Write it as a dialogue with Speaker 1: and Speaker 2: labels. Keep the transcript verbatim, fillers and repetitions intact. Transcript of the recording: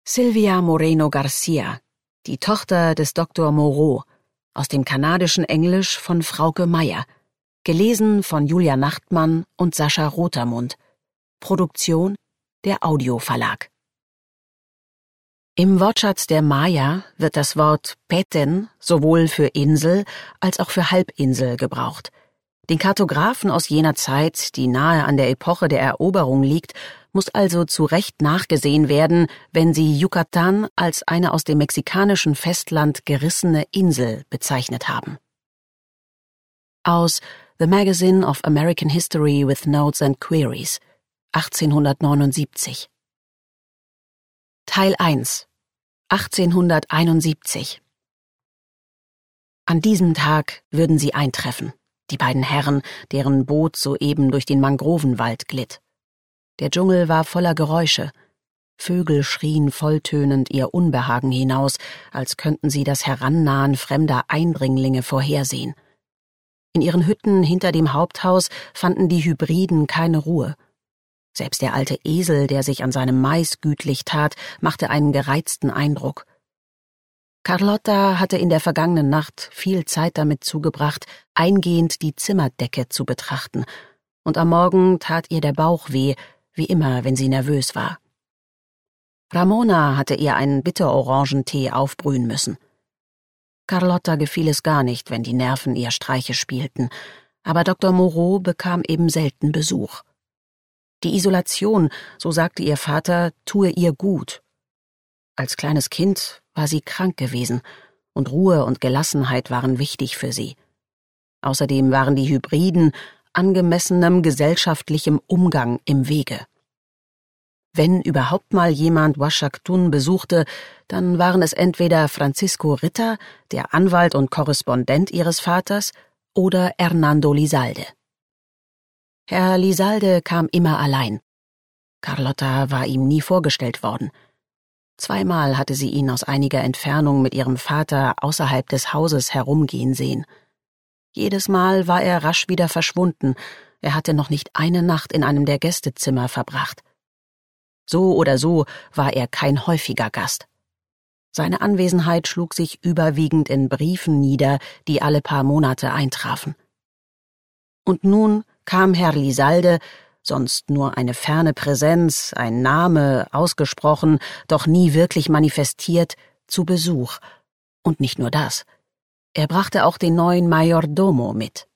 Speaker 1: Silvia Moreno Garcia, die Tochter des Doktor Moreau, aus dem kanadischen Englisch von Frauke Meyer, gelesen von Julia Nachtmann und Sascha Rotermund. Produktion der Audioverlag. Im Wortschatz der Maya wird das Wort Petén sowohl für Insel als auch für Halbinsel gebraucht. Den Kartografen aus jener Zeit, die nahe an der Epoche der Eroberung liegt, muss also zu Recht nachgesehen werden, wenn sie Yucatan als eine aus dem mexikanischen Festland gerissene Insel bezeichnet haben. Aus The Magazine of American History with Notes and Queries, achtzehnhundertneunundsiebzig. Teil eins, achtzehnhunderteinundsiebzig. An diesem Tag würden sie eintreffen, die beiden Herren, deren Boot soeben durch den Mangrovenwald glitt. Der Dschungel war voller Geräusche. Vögel schrien volltönend ihr Unbehagen hinaus, als könnten sie das Herannahen fremder Eindringlinge vorhersehen. In ihren Hütten hinter dem Haupthaus fanden die Hybriden keine Ruhe. Selbst der alte Esel, der sich an seinem Mais gütlich tat, machte einen gereizten Eindruck. Carlotta hatte in der vergangenen Nacht viel Zeit damit zugebracht, eingehend die Zimmerdecke zu betrachten, und am Morgen tat ihr der Bauch weh, wie immer, wenn sie nervös war. Ramona hatte ihr einen Bitterorangentee aufbrühen müssen. Carlotta gefiel es gar nicht, wenn die Nerven ihr Streiche spielten, aber Doktor Moreau bekam eben selten Besuch. Die Isolation, so sagte ihr Vater, tue ihr gut. Als kleines Kind war sie krank gewesen, und Ruhe und Gelassenheit waren wichtig für sie. Außerdem waren die Hybriden angemessenem gesellschaftlichem Umgang im Wege. Wenn überhaupt mal jemand Uaxactún besuchte, dann waren es entweder Francisco Ritter, der Anwalt und Korrespondent ihres Vaters, oder Hernando Lizalde. Herr Lizalde kam immer allein. Carlotta war ihm nie vorgestellt worden. Zweimal hatte sie ihn aus einiger Entfernung mit ihrem Vater außerhalb des Hauses herumgehen sehen. Jedes Mal war er rasch wieder verschwunden, er hatte noch nicht eine Nacht in einem der Gästezimmer verbracht. So oder so war er kein häufiger Gast. Seine Anwesenheit schlug sich überwiegend in Briefen nieder, die alle paar Monate eintrafen. Und nun kam Herr Lizalde, sonst nur eine ferne Präsenz, ein Name, ausgesprochen, doch nie wirklich manifestiert, zu Besuch. Und nicht nur das. Er brachte auch den neuen Mayordomo mit.